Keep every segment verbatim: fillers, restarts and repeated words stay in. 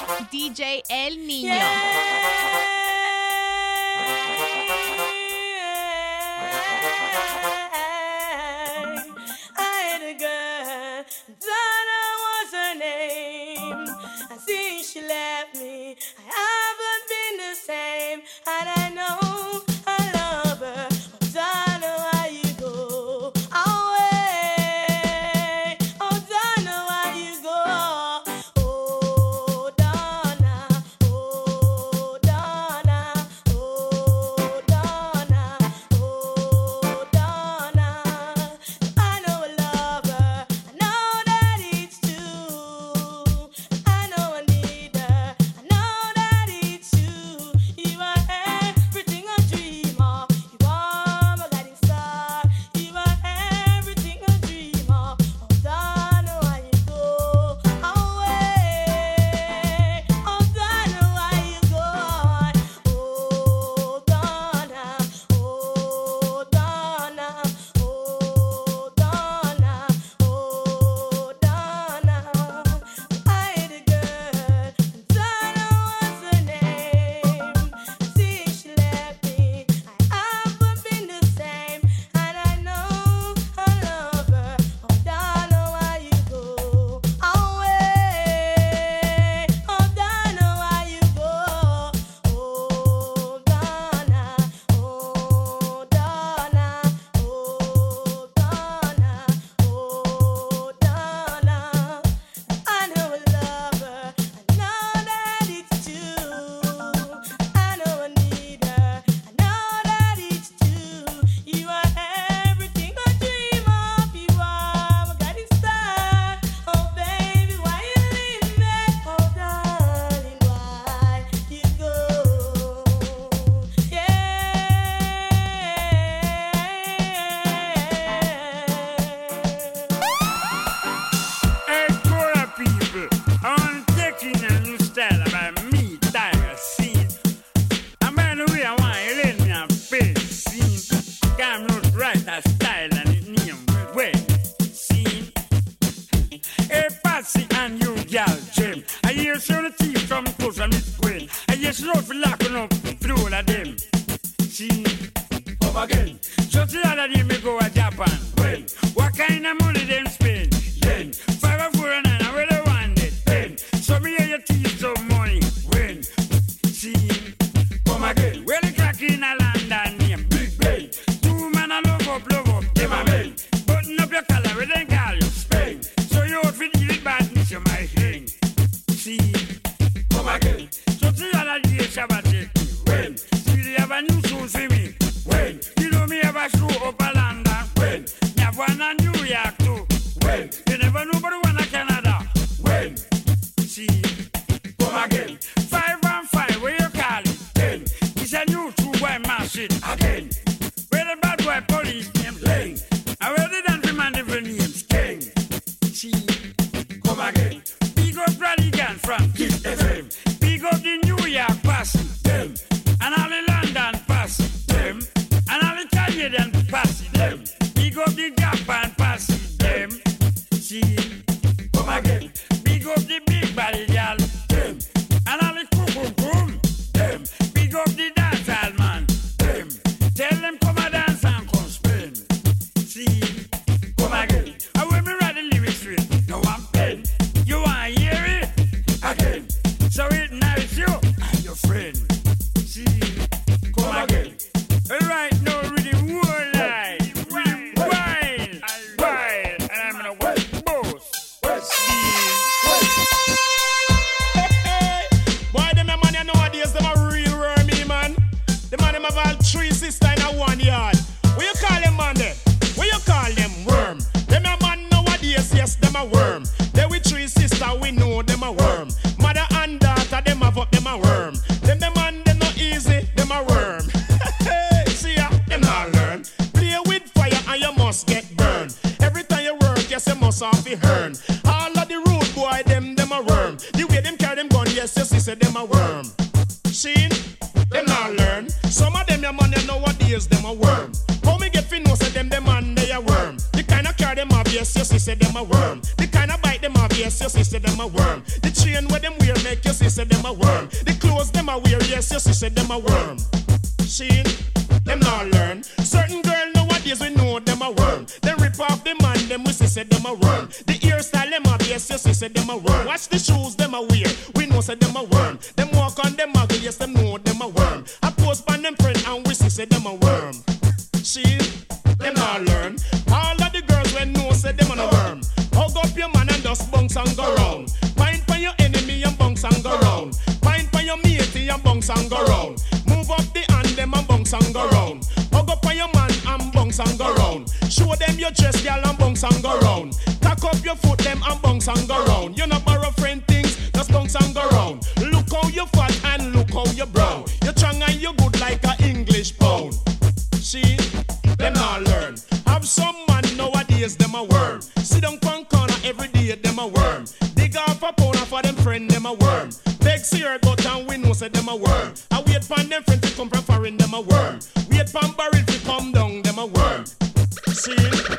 D J El Niño. Yeah. I had a girl, Donna was her name. I see she left me. I haven't been the same, and I know I love her. Oh, Donna, why you go away? Oh, Donna, why you go? Oh, Donna, oh, Donna, oh, Donna, oh, Donna. I know I love her. I know that it's true. I know I need her. I know that it's true. You are everything I dream of. You are my guiding star. You are everything I dream of. Oh, Donna, why you go away? Oh, Donna, why you go? Oh, Donna, oh, Donna, oh, Donna, oh, Donna. I had a girl, Donna was her name. Since she left me, I haven't been the same, and I know I love her. Oh, Donna, why you go away? Oh, Donna, why you go? Oh, Donna, oh, Donna, oh, Donna, oh, Donna. I know I love her. I know that it's true. I know I need her. I know that it's true. You are everything I dream of. You are my guiding star. Oh, baby, why you leave me? Oh, darling, why you go? Hey, Cora people, I'm taking a new style about me, Tiger Scene. And by the way, I want you to let me have face scene. I'm not right a style and it name way scene. Hey, Patsy and you, gal, Jim. I hear some of the teeth from close and it's queen. I hear some of the locking up through all of them. See, come again. So the other day me go to Japan. When? What kind of money them spend? Then five or four and nine, where they want it? Then so me hear your teeth some money. When? See, come again. Where the crack in a London name? Big Ben. Two man a love up, love up. Them a men. Button up your collar, we then call you Spain. So you out for deal with badness, you my thing. See, come again. So the other day Shabbat take me. When? See they have a new shoes for me. When? You know me have a show up a London. When? Me have one in New York too. When? You never know but one in Canada. When? See, come again. Five and five, where you call it? Ten. It's a new two boy machine. Again. Where the bad boy police name? Lane. And where the dance man different names? King. See, come again. Big up Radigan from Kiss F M. Big up the New York pass. Them. And all the London pass. Them. And all the Canadian pass. Them. Big up the Japan pass. Them. See, come again. Big up the big body girl. Them. And all the cuckoo boom. Them. Big up the dancehall man. Them. Tell them come a dance and come spin. See, come again. And when me write the lyrics straight, no I'm pen. You want to hear it? Again. So it now it's you and your friend. See, come again. Right now, really whole life. Really wild. Wild. And I'm in a West Coast. See. Boy, them a man you nowadays, them a real wormy man. The man them have all three sisters in a one yard. What you call them man there? What you call them worm? Them a man nowadays, yes, them a worm. They with three sisters, we know them a worm. Mother and daughter, them have up, them a worm. Them the man, them not easy, them a worm. See ya, them not learn. Play with fire and you must get burned. Every time you work, yes, you must have to earn. All of the rude boy, them, them a worm. The way them carry them gun, yes, you see, say them a worm. Seen? Them not learn. Some of them, your man, you nowadays, them a worm. How me get fin know, say them, the man, they a worm. The kind of carry them up, yes, you see, say them a worm. The kind of bite them have, yes, you see, say them a worm. The chain where them wear make you see, say them a worm. The clothes them a wear, yes, you see, say them a worm. Sheen, them not learn. Certain girl nowadays we know them a worm. Them rip off the man, them we see, say them a worm. The hairstyle them have, yes, you see, say them a worm. Watch the shoes them a wear, we know say them a worm. Them walk on them muggle, yes, them know them a worm. I post on them friend and we see, say them a worm. Sheen, them not learn. All of the girls when know say them on a worm. Hug up your man and just bounce and go round. Pine for your enemy and bounce and go round. Pine for your matey and bounce and go round. Move up the hand them and bounce and go round. Hug up on your man and bounce and go round. Show them your chest, girl, and bounce and go round. Tack up your foot them and bounce and go round. You not borrow friend things, just bounce and go round. Look how you fat and look how you brown. You strong and you good like a English pound. See, them not learn. Have some man nowadays, them a worm. Sit down one corner every day, them a worm. Dig off a pound for them friend, them a worm. Beg cigarette but and we know say them a worm. I wait for them friend to come from foreign, them a worm. Wait for barrel to come down, them a worm. See?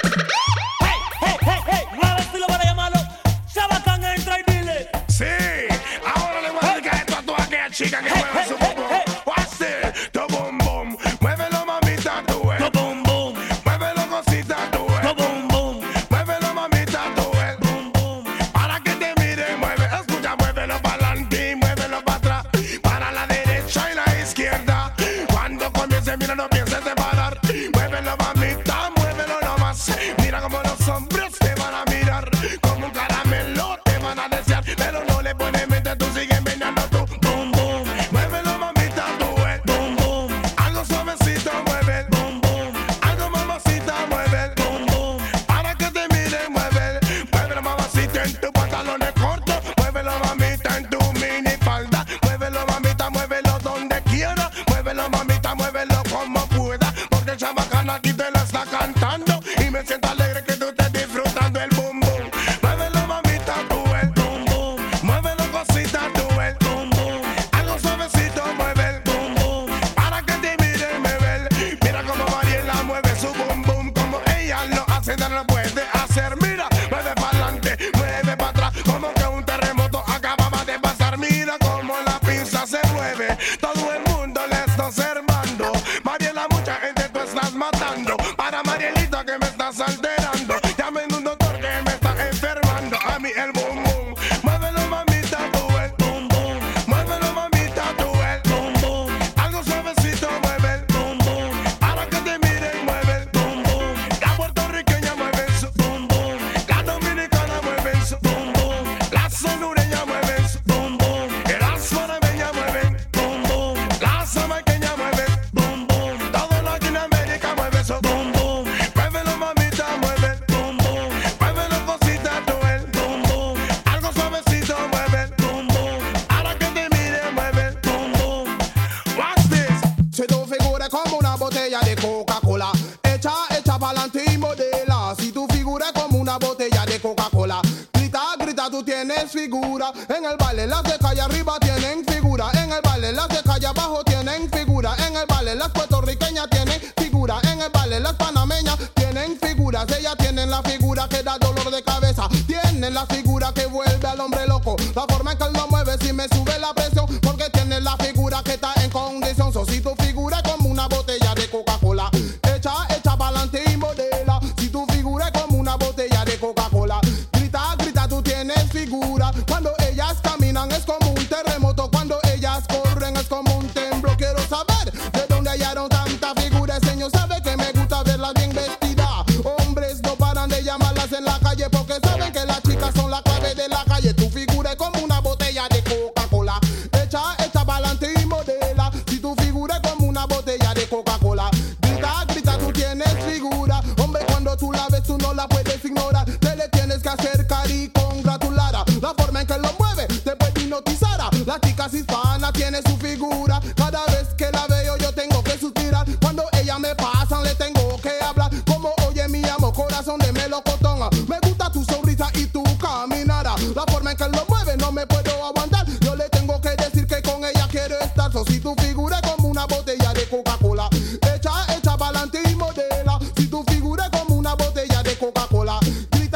Hey, hey, hey, hey, mueve estilo para llamarlo. Chabacanga entra y dile. Sí, ahora le voy a dedicar esto a toda aquella chica que mueve su bum bum. What's it? Tu bum bum. Muévelo, mamita, tú ves. Tu bum bum. Muévelo, cosita, tú ves. Tu bum bum. Muévelo, mamita, tú ves. Bum bum. Para que te mire, mueve. Escucha, muévelo para adelante y muévelo para atrás. Para la derecha y la izquierda. Cuando comience, mira, no pienses de parar. Muévelo, mamita, muévelo nomás. Mira como los hombres te van a mirar. Como un caramelo te van a desear. Pero no le pones mente, tú sigues meneando tú. Bum bum. Muévelo, mamita, tú ves. Bum bum. Algo suavecito, mueve. Bum bum. Algo mamacita, mueve. Bum bum. Para que te mire, mueve. Muévelo, mamacita, en tu pantalones cortos. Muévelo, mamita, en tu mini falda. Muévelo, mamita, muévelo donde quiera. Muévelo, mamita, muévelo como pueda. Porque el chabacano aquí te la está cantando. Y me siento alegre que tú estés disfrutando el bum bum. Muévelo, mamita, tú ves. Bum bum. Muévelo, cosita, tú ves. Bum bum. Algo suavecito, mueve. Bum bum. Para que te mire, mueve. Mira como Mariela mueve su bum bum. Como ella lo hace, no lo puede hacer. Mira, mueve para adelante, mueve para atrás. Como que un terremoto acababa de pasar. Mira como la pizza se mueve. Todo el mundo le está observando. Mariela, mucha gente tú estás matando. Para Marielita que me estás alterando. Llamen un doctor que me está enfermando. A mí el bum bum. Muévelo, mamita, tú ves. Bum bum. Muévelo, mamita, tú ves. Bum bum. Algo suavecito, mueve. Bum bum. Para que te miren, mueve. Bum bum. La puertorriqueña mueve su. Bum bum. La dominicana mueve su. Bum bum. La sonoreña mueve su. Bum bum. Y las panameñas mueven. Bum bum. La jamaiqueña mueve. Bum bum. Todo Latinoamérica mueve su. Bum bum. Muévelo, mamita, mueve. Bum bum. Muévelo, cosita, tú ves. Bum bum. Algo suavecito, mueve. Bum bum. Para que te miren, mueve. Bum bum. Watch this. Si tu figura es como una botella de Coca-Cola, echa, echa pa'lante y modela. Si tu figura es como una botella de Coca-Cola, grita, grita, tú tienes figura. En el baile las de calle arriba tienen figura. En el baile las de calle abajo tienen figura. En el baile las puertorriqueñas tienen figura. En el baile las panameñas tienen figuras. Ellas tienen la figura que da dolor de cabeza. Tienen la figura que vuelve al hombre loco. La forma en que él lo mueve si me sube la presión. Porque tienen la figura que está en condición. So, si tu figura es como una botella de Coca-Cola, echa, echa pa'lante y modela. Si tu figura es como una botella de Coca-Cola, grita, grita, tú tienes figura. Cuando ellas caminan es como un terremoto. Cuando ellas corren es como un temblor. Quiero saber de dónde hallaron tanta figura. El señor sabe que me gusta verlas bien vestidas. Hombres no paran de llamarlas en la calle porque saben que las chicas son la clave de la calle. Tu figura es como una botella de Coca-Cola, echa, echa pa'lante y modela. Si tu figura es como una botella de Coca-Cola, grita, grita, tú tienes figura. Hombre, cuando tú la ves tú no la puedes ignorar. Te le tienes que acercar y congratular. La forma en que lo mueve te puede hipnotizar. La chica hispana tiene su figura. Cada vez que la veo yo tengo que suspirar. Cuando ella me pasan le tengo que hablar. Como oye mi amor, corazón de melocotón. Me gusta tu sonrisa y tu caminada. La forma en que lo mueve no me puedo aguantar. Yo le tengo que decir que con ella quiero estar. So, si tu figura es como una botella de Coca-Cola, echa, echa pa'lante y modela. Si tu figura es como una botella de Coca-Cola, grita,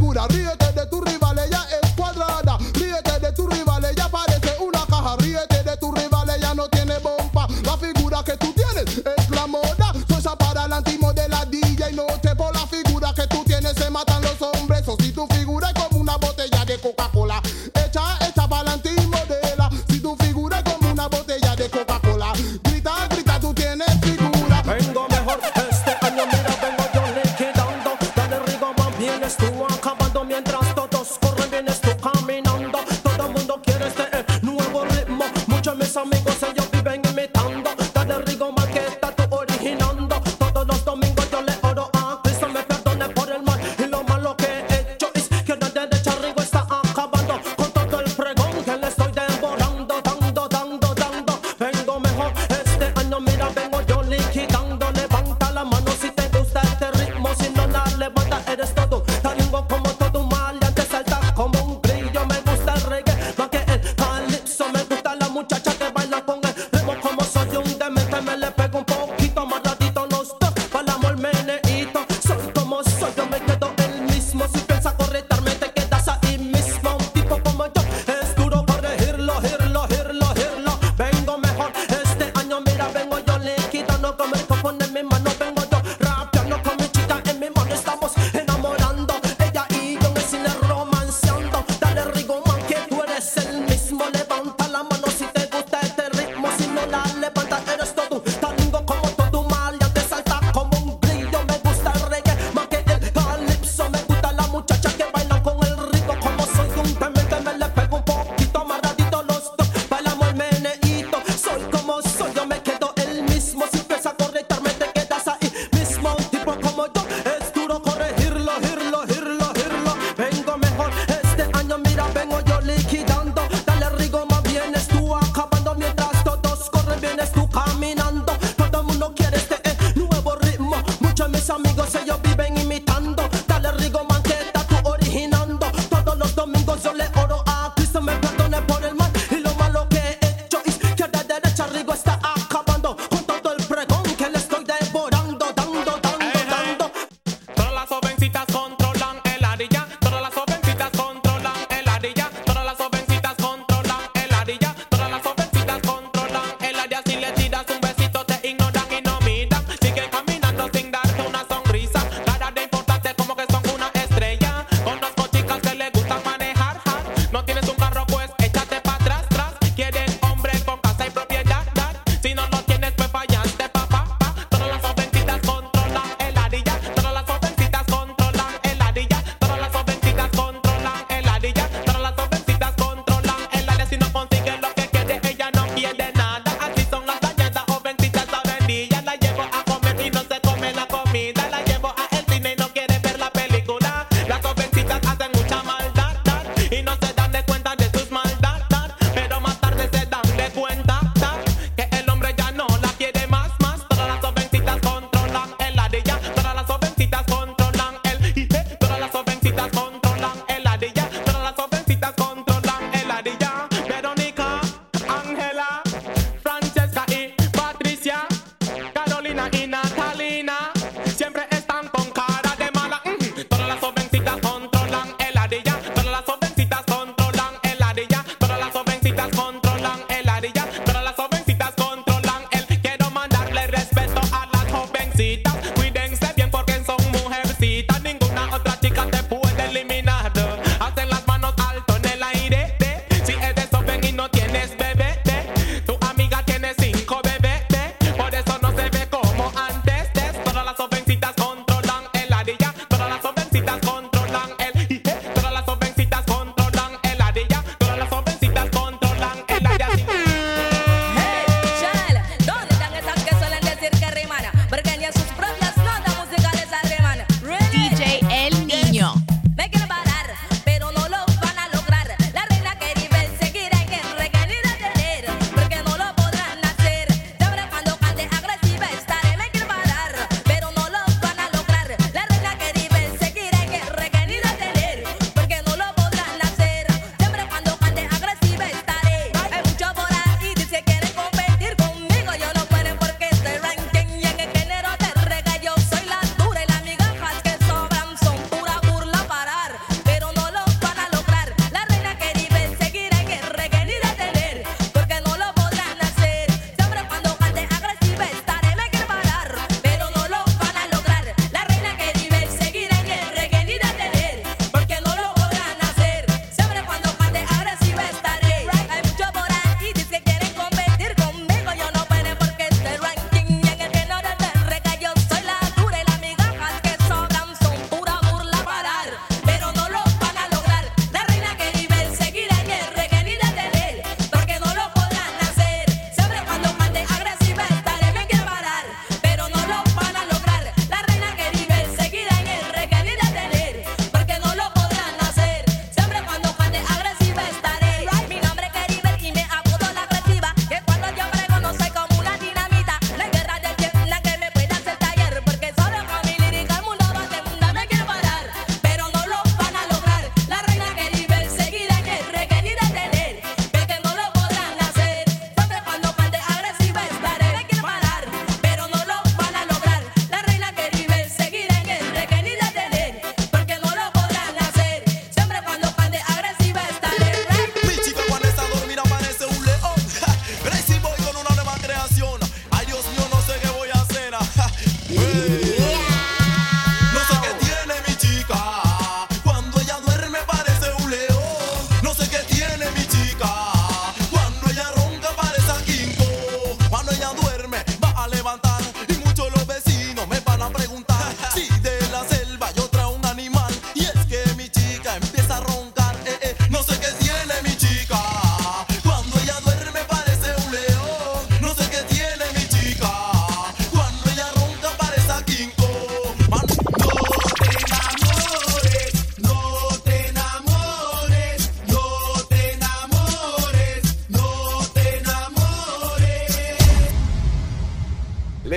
figura. Ríete de tu rival, ella es cuadrada. Ríete de tu rival, ella parece una caja. Ríete de tu rival, ella no tiene bomba. La figura que tú tienes es la moda. Soy para la antimodela D J. No te por la figura que tú tienes se matan los hombres. O si tu figura es como una botella de Coca-Cola, echa, echa para la antimodela. Si tu figura es como una botella de Coca-Cola, grita, grita, tú tienes figura. Vengo mejor este año, mira, vengo yo liquidando. Dale rigo, más vienes tú acabando mientras todos corren, vienes tú caminando. Todo el mundo quiere este eh, nuevo ritmo. Muchos de mis amigos ellos viven imitando. Dale rigo, más que está tú originando. Todos los domingos yo le oro a Cristo, me perdone por el mal y lo malo que he hecho. Es que la derecha rigo está acabando con todo el pregón que le estoy devorando, dando, dando, dando. Vengo mejor este año, mira, vengo yo liquidando. Levanta la mano si te gusta este ritmo, si no la levanta eres todo talingo como todo un maleante, salta como un grillo. Me gusta el reggae más que el calipso, me gusta la muchacha que baila con el ritmo. Como soy un demente me le pego un poquito más ratito los dos, bailamos el meneíto. Soy como soy, yo me quedo el mismo. Si piensas correctarme te quedas ahí mismo. Un tipo como yo es duro corregirlo, girlo, girlo, girlo. Vengo mejor este año, mira, vengo yo liquidando. Con el copón en mi mano vengo yo rapeando, con mi chica en mi mano estamos enamorando. Ella y yo en el cine romanceando. Dale rigo, man, que tú eres el mismo. Levanta la mano si te gusta este ritmo, si no la levanta eres todo talingo como todo un maleante, salta como un grillo. Me gusta el reggae más que el calipso, me gusta la muchacha que baila con el ritmo. Como soy un demente me le pego un poquito más ratito los dos, bailamos el meneíto. Soy como soy, yo me quedo el mismo. Si empiezas a correctarme te quedas ahí mismo. Un tipo como yo es duro corregirlo, girlo, girlo, girlo. Vengo mejor este año, mira, vengo yo liquidando. Dale rigo, más vienes tú acabando mientras todos corren, vienes tú caminando. Todo el mundo quiere este eh, nuevo ritmo. Muchos de mis amigos ellos viven imitando. Dale rigo, man, que está tú originando. Todos los domingos yo le oro a Cristo, me perdone por el mal y lo malo que he hecho. Es que de derecha rigo está acabando con todo el pregón que le estoy devorando, dando, dando, dando. Todas las jovencitas controlan el arilla. Todas las jovencitas controlan el arilla. Todas las jovencitas controlan el arilla. Todas las jovencitas controlan el área. Si le tiras un besito te ignoran y no miran. Siguen caminando sin darte una sonrisa. Cara de importante como que son una estrella. Conozco chicas que les gusta manejar hard. No tienes un carro pues échate pa' atrás, tras. Quieren hombre con casa y propiedad, dad. Si no lo tienes pues fallaste pa' pa' pa. Todas las jovencitas controlan el arilla. Todas las jovencitas controlan el arilla. Todas las jovencitas controlan el arilla. Todas las jovencitas controlan el área. Si no consigue lo que quiere ella no quiere nada. Así son las dañadas jovencitas sabendillas. La llevo a comer y no se come la comida. La llevo a el cine y no quiere ver la película. Las jovencitas hacen mucha maldad, dad, y no se dan de cuenta de sus maldad, dad, pero más tarde se dan de cuenta, dad, que el hombre ya no la quiere más, más. Todas las jovencitas controlan el arilla. Todas las jovencitas controlan el ije. Todas las jovencitas controlan el arilla. Todas las jovencitas controlan el arilla. Verónica, Ángela, Francesca y Patricia, Carolina y Natalina, siempre están con cara de mala. Mm. Todas las jovencitas controlan el arilla. Todas las jovencitas controlan el arilla. Todas las jovencitas controlan el arilla. Todas las jovencitas controlan el. Quiero mandarle respeto a las jovencitas. Cuídense bien porque son mujercitas. Ninguna otra chica te puede limitar.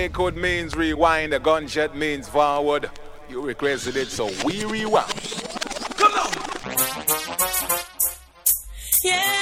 record means rewind, a gunshot means forward. You requested it, so we rewind. Come on! Yeah.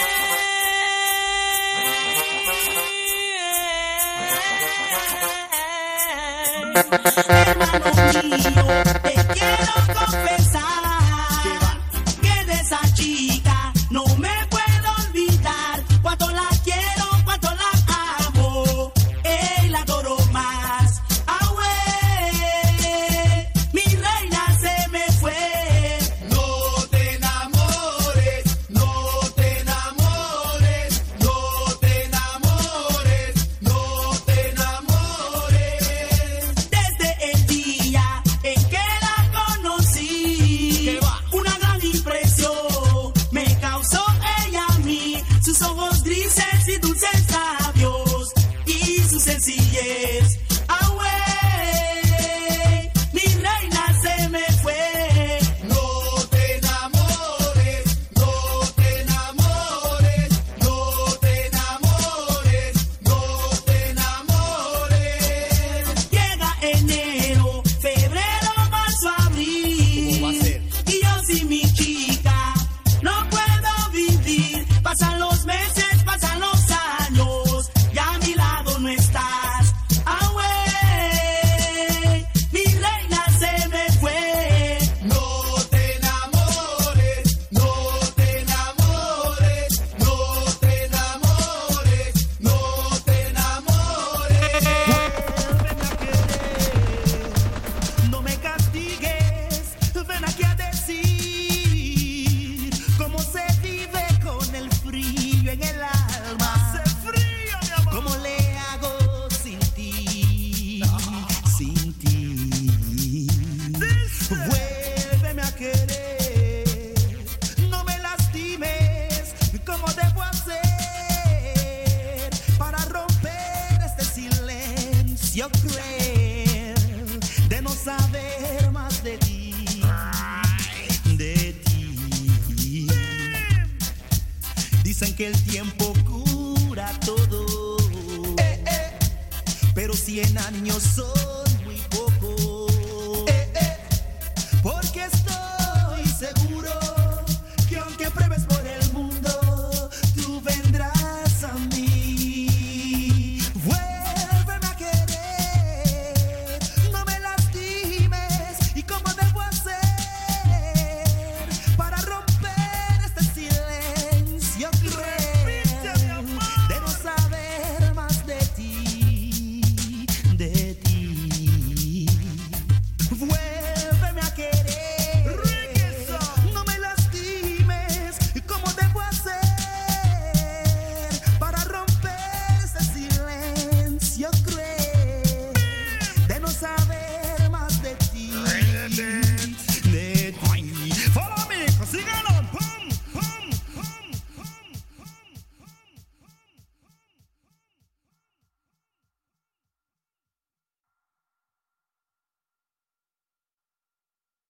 Hermano mío, te quiero confesar que de esa chica no me puedo olvidar. Cuánto la quiero, cuánto la amo, ey, la adoro más. Ah, güey, mi reina se me fue. No te enamores, no te enamores, no te enamores, no te enamores. Desde el día en que la conocí, una gran impresión me causó ella a mí. Sus ojos grises y dulces labios y su sencillez. Ah, güey, mi reina se me fue. No te enamores, no te enamores, no te enamores, no te enamores. Llega enero, febrero, marzo, abril. ¿Cómo va a ser? Y yo sin mi chica no puedo vivir. Pasan los meses, pasan los años, ya a mi lado no estás. Ah, güey, mi reina se me fue. No te enamores, no te enamores, no te enamores, no te enamores. No me castigues, ven aquí a decir cómo se vive con el frío en el alma. Hace frío, mi amor. ¿Cómo le hago sin ti? Sin ti. Vuélveme a querer, no me lastimes. ¿Cómo debo hacer para romper este silencio cruel de no saber más de ti, de ti? Dicen que el tiempo cura todo, pero cien años son